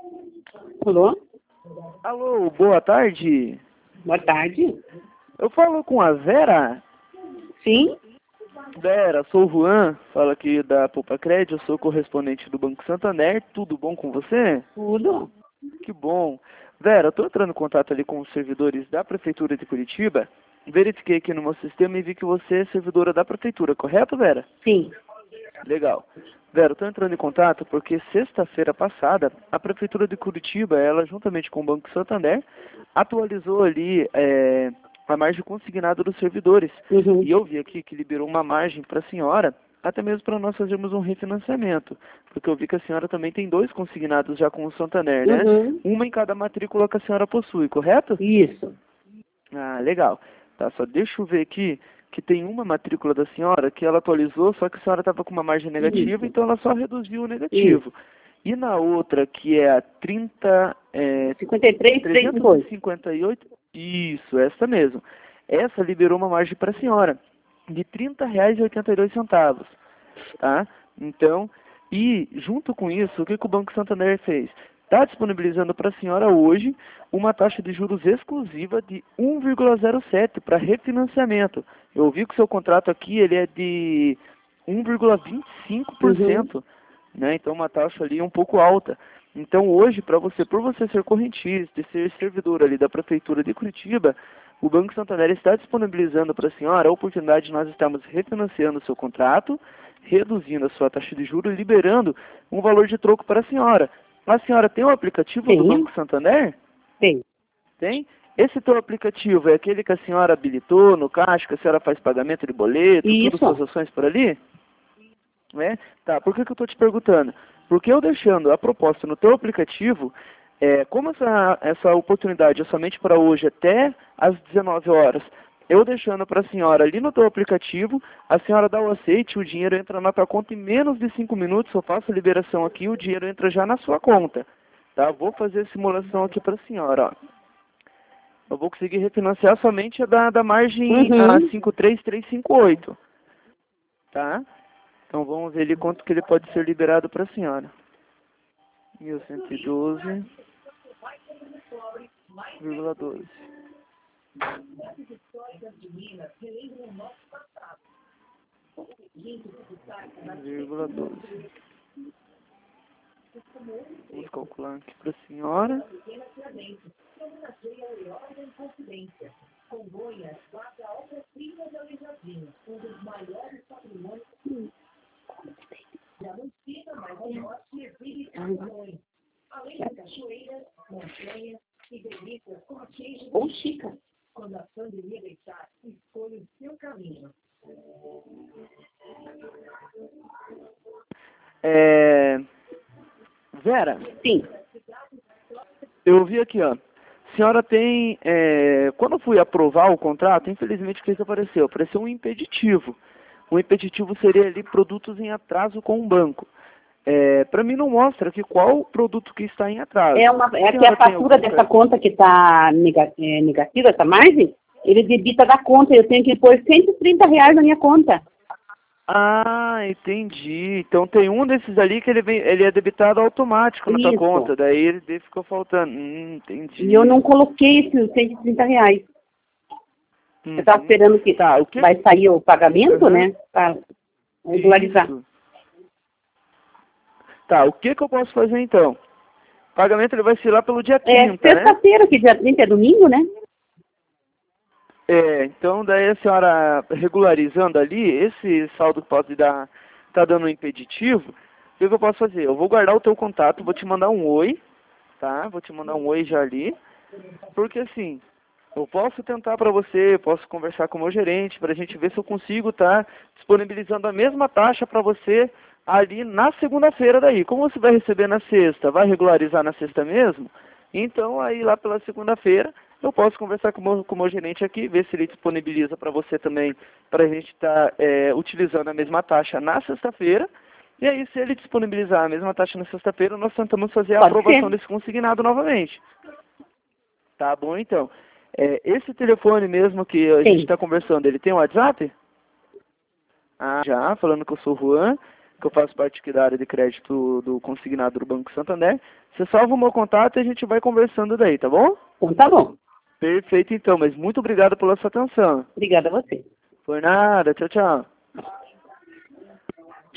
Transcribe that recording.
Alô? Alô, boa tarde. Boa tarde. Eu falo com a Vera. Sim? Vera, sou o Juan, falo aqui da Poupa Crédito, eu sou correspondente do Banco Santander. Tudo bom com você? Tudo? Que bom. Vera, eu tô entrando em contato ali com os servidores da Prefeitura de Curitiba. Verifiquei aqui no meu sistema e vi que você é servidora da Prefeitura, correto, Vera? Sim. Legal. Vera, eu estou entrando em contato porque sexta-feira passada, a Prefeitura de Curitiba, ela juntamente com o Banco Santander, atualizou ali a margem consignada dos servidores. Uhum. E eu vi aqui que liberou uma margem para a senhora, até mesmo para nós fazermos um refinanciamento. Porque eu vi que a senhora também tem 2 consignados já com o Santander, né? Uhum. Uma em cada matrícula que a senhora possui, correto? Isso. Ah, legal. Tá, só deixa eu ver aqui que tem uma matrícula da senhora que ela atualizou, só que a senhora estava com uma margem negativa, Isso. então ela só reduziu o negativo. E na outra, que é a 53, 32. 358, isso, essa mesmo. Essa liberou uma margem para a senhora de R$ 30,82, tá? Então, e junto com isso, o que o Banco Santander fez? Está disponibilizando para a senhora hoje uma taxa de juros exclusiva de 1,07 para refinanciamento. Eu vi que o seu contrato aqui ele é de Uhum. 1,25%, né? Então uma taxa ali um pouco alta. Então hoje, para você, por você ser correntista e ser servidor ali da Prefeitura de Curitiba, o Banco Santander está disponibilizando para a senhora a oportunidade de nós estarmos refinanciando o seu contrato, reduzindo a sua taxa de juros e liberando um valor de troco para a senhora. A senhora tem o aplicativo do Tem. Banco Santander? Tem. Tem? Esse teu aplicativo é aquele que a senhora habilitou no caixa, que a senhora faz pagamento de boleto, tudo, suas Isso. ações por ali? Né? Tá, por que eu estou te perguntando? Porque eu deixando a proposta no teu aplicativo, como essa oportunidade é somente para hoje até às 19 horas, eu deixando para a senhora ali no teu aplicativo, a senhora dá o aceite, o dinheiro entra na tua conta em menos de 5 minutos, eu faço a liberação aqui, o dinheiro entra já na sua conta. Tá? Vou fazer a simulação aqui para a senhora, ó. Eu vou conseguir refinanciar somente a da margem a Uhum. 53358, tá? Então vamos ver ali quanto que ele pode ser liberado para a senhora. 1.112,12. 1,12. Vamos calcular aqui para a senhora. Ou Chica. Vera, Sim. eu vi aqui, ó. A senhora tem, quando eu fui aprovar o contrato, infelizmente o que apareceu? Apareceu um impeditivo. O impeditivo seria ali produtos em atraso com o banco. Para mim não mostra aqui qual produto que está em atraso. É que senhora a tem fatura algum dessa conta que está negativa, essa margem, ele debita da conta. Eu tenho que pôr R$ 130 na minha conta. Ah, entendi. Então tem um desses ali que ele é debitado automático na tua Isso. conta, daí ele ficou faltando. E eu Entendi. não coloquei esses R$ 130. Eu estava Uhum. esperando que Tá, o que... vai sair o pagamento, Uhum. né? Para regularizar. Isso. Tá, o que eu posso fazer então? O pagamento ele vai ser lá pelo dia 30, né? Sexta-feira, que dia 30 é domingo, né? Então daí a senhora regularizando ali, esse saldo que pode dar, tá dando um impeditivo, o que eu posso fazer? Eu vou guardar o teu contato, vou te mandar um oi, tá? Vou te mandar um oi já ali, porque assim, eu posso tentar para você, posso conversar com o meu gerente, para a gente ver se eu consigo estar disponibilizando a mesma taxa para você ali na segunda-feira daí. Como você vai receber na sexta, vai regularizar na sexta mesmo? Então aí lá pela segunda-feira eu posso conversar com o meu gerente aqui, ver se ele disponibiliza para você também, para a gente estar utilizando a mesma taxa na sexta-feira. E aí, se ele disponibilizar a mesma taxa na sexta-feira, nós tentamos fazer a Pode aprovação ser. desse consignado novamente. Tá bom, então. Esse telefone mesmo que a gente Tem. está conversando, ele tem um WhatsApp? Ah, já, falando que eu sou o Juan. que eu faço parte aqui da área de crédito do consignado do Banco Santander. Você salva o meu contato e a gente vai conversando daí, tá bom? Então tá bom. Perfeito, então. Mas muito obrigado pela sua atenção. Obrigada a você. Por nada. Tchau, tchau.